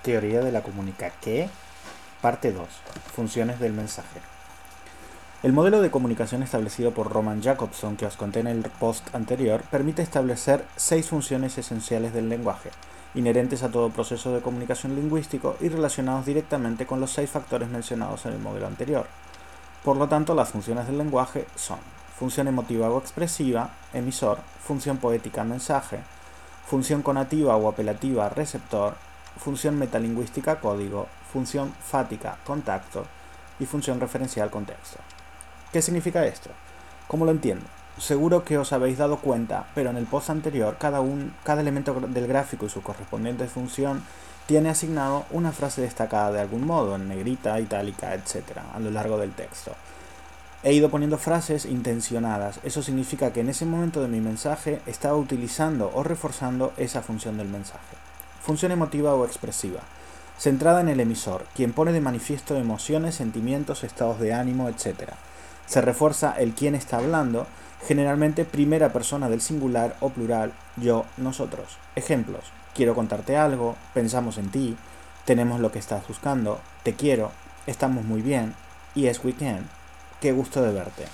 Teoría de la comunicación, parte 2. Funciones del mensaje. El modelo de comunicación establecido por Roman Jakobson, que os conté en el post anterior, permite establecer 6 funciones esenciales del lenguaje, inherentes a todo proceso de comunicación lingüístico y relacionados directamente con los 6 factores mencionados en el modelo anterior. Por lo tanto, las funciones del lenguaje son función emotiva o expresiva, emisor, función poética, mensaje, función conativa o apelativa, receptor, función metalingüística, código, función fática, contacto y función referencial, contexto. ¿Qué significa esto? ¿Cómo lo entiendo? Seguro que os habéis dado cuenta, pero en el post anterior cada elemento del gráfico y su correspondiente función tiene asignado una frase destacada de algún modo, en negrita, itálica, etc., a lo largo del texto. He ido poniendo frases intencionadas. Eso significa que en ese momento de mi mensaje estaba utilizando o reforzando esa función del mensaje. Función emotiva o expresiva, centrada en el emisor, quien pone de manifiesto emociones, sentimientos, estados de ánimo, etc. Se refuerza el quién está hablando, generalmente primera persona del singular o plural, yo, nosotros. Ejemplos: quiero contarte algo, pensamos en ti, tenemos lo que estás buscando, te quiero, estamos muy bien, yes we can, qué gusto de verte.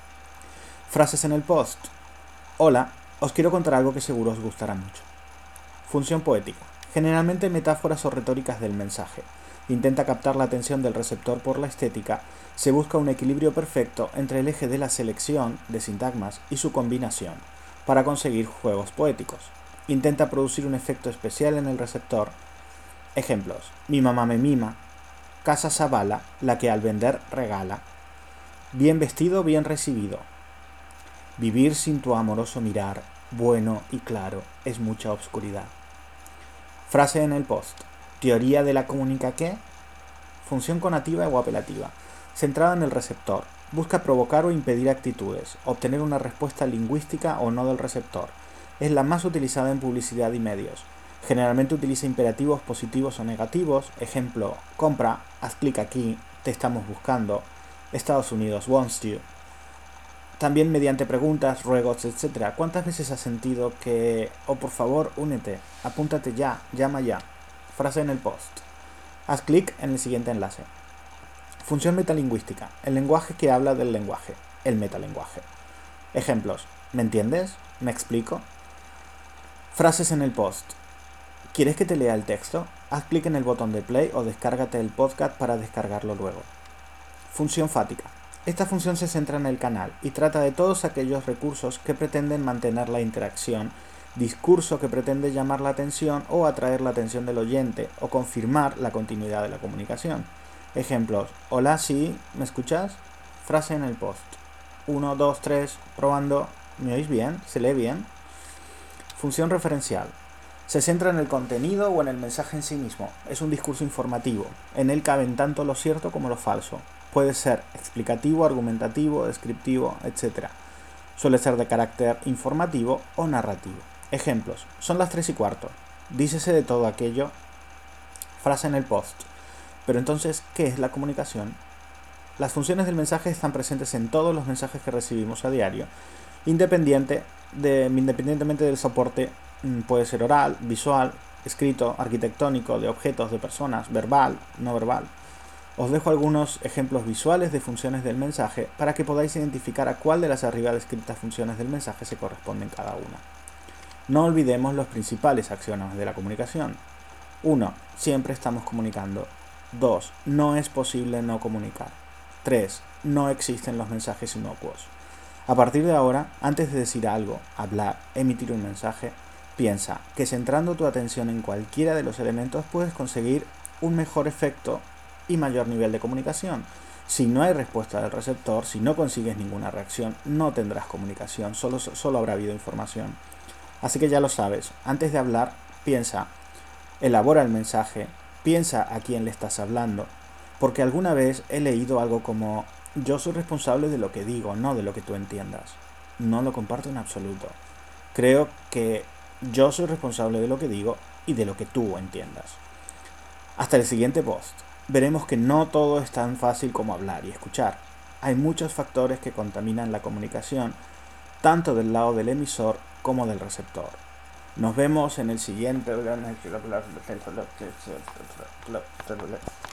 Frases en el post: hola, os quiero contar algo que seguro os gustará mucho. Función poética, generalmente metáforas o retóricas del mensaje. Intenta captar la atención del receptor por la estética. Se busca un equilibrio perfecto entre el eje de la selección de sintagmas y su combinación, para conseguir juegos poéticos. Intenta producir un efecto especial en el receptor. Ejemplos: mi mamá me mima, casa Zabala, la que al vender regala, bien vestido, bien recibido, vivir sin tu amoroso mirar, bueno y claro, es mucha obscuridad. Frase en el post: teoría de la comunicación, función conativa o apelativa, centrada en el receptor. Busca provocar o impedir actitudes, obtener una respuesta lingüística o no del receptor. Es la más utilizada en publicidad y medios. Generalmente utiliza imperativos positivos o negativos. Ejemplo: compra, haz clic aquí, te estamos buscando, Estados Unidos wants you. También mediante preguntas, ruegos, etc. ¿Cuántas veces has sentido que, oh por favor, únete, apúntate ya, llama ya? Frase en el post: haz clic en el siguiente enlace. Función metalingüística, el lenguaje que habla del lenguaje, el metalenguaje. Ejemplos: ¿me entiendes? ¿Me explico? Frases en el post: ¿quieres que te lea el texto? Haz clic en el botón de play o descárgate el podcast para descargarlo luego. Función fática. Esta función se centra en el canal y trata de todos aquellos recursos que pretenden mantener la interacción, discurso que pretende llamar la atención o atraer la atención del oyente o confirmar la continuidad de la comunicación. Ejemplos: hola, sí, ¿me escuchas? Frase en el post: 1, 2, 3, probando, ¿me oís bien? ¿Se lee bien? Función referencial. Se centra en el contenido o en el mensaje en sí mismo. Es un discurso informativo. En él caben tanto lo cierto como lo falso. Puede ser explicativo, argumentativo, descriptivo, etc. Suele ser de carácter informativo o narrativo. Ejemplos: son las 3:15. Dícese de todo aquello. Frase en el post: pero entonces, ¿qué es la comunicación? Las funciones del mensaje están presentes en todos los mensajes que recibimos a diario, independientemente del soporte. Puede ser oral, visual, escrito, arquitectónico, de objetos, de personas, verbal, no verbal. Os dejo algunos ejemplos visuales de funciones del mensaje para que podáis identificar a cuál de las arriba descritas funciones del mensaje se corresponden cada una. No olvidemos los principales axiomas de la comunicación. 1. Siempre estamos comunicando. 2. No es posible no comunicar. 3. No existen los mensajes inocuos. A partir de ahora, antes de decir algo, hablar, emitir un mensaje, piensa que centrando tu atención en cualquiera de los elementos puedes conseguir un mejor efecto y mayor nivel de comunicación. Si no hay respuesta del receptor, si no consigues ninguna reacción, no tendrás comunicación, solo habrá habido información. Así que ya lo sabes, antes de hablar, piensa, elabora el mensaje, piensa a quién le estás hablando, porque alguna vez he leído algo como: yo soy responsable de lo que digo, no de lo que tú entiendas. No lo comparto en absoluto. Creo que yo soy responsable de lo que digo y de lo que tú entiendas. Hasta el siguiente post. Veremos que no todo es tan fácil como hablar y escuchar. Hay muchos factores que contaminan la comunicación, tanto del lado del emisor como del receptor. Nos vemos en el siguiente.